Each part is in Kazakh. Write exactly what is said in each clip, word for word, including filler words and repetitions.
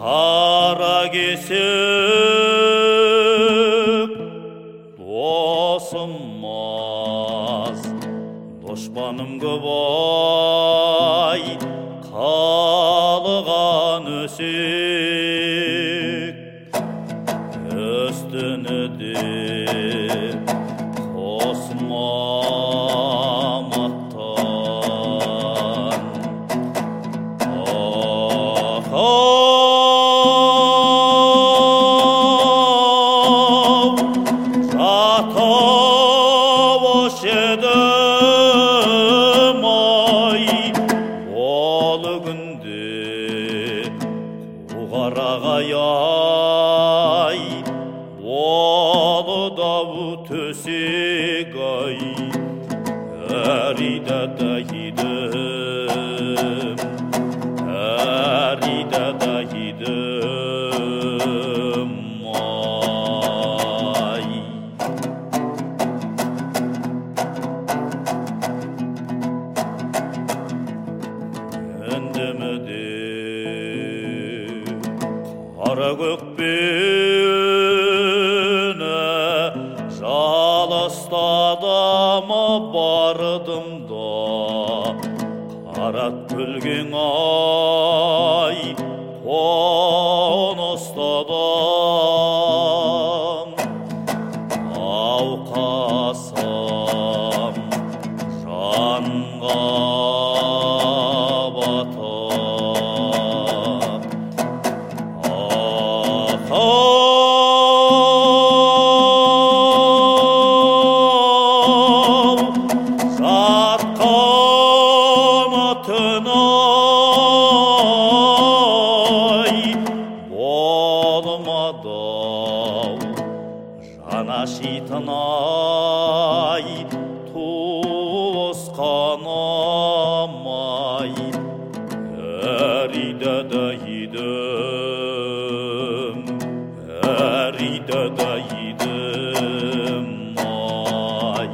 қара кесек досым аз, дұшпаным көп ай, қалған өсек үстіні де қосмаматтан. Ах-ау, жатып ошедім ай, ол күнде қуғарағай ай, болы дау төсек ай, әридада едім, әридада едім ай. Үндіміде қара көкпені жалыстадамы бардым да, қарат күлген ай қоныстадам. Ауқасам жанға батып, ах-ау, жатқан атын ай, болмадау жана шитын ай, туысқаным ай, әридада едім, әридада едім ай.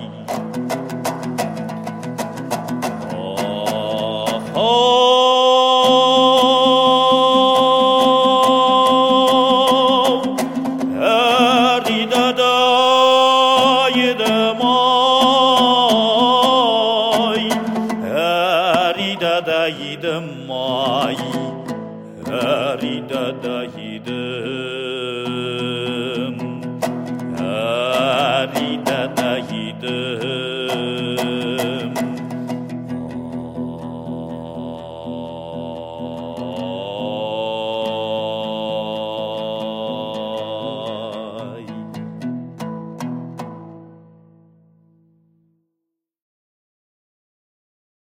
Ах-ау, әридада едім ай, әридада едім ай, әридада едім